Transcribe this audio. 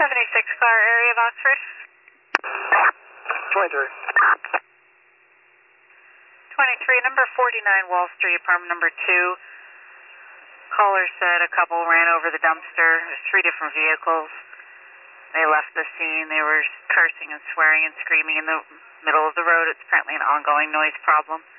76 car area of Oxford. 23. 23, number 49 Wall Street, apartment number 2. Caller said a couple ran over the dumpster. There's 3 different vehicles. They left the scene. They were cursing and swearing and screaming in the middle of the road. It's apparently an ongoing noise problem.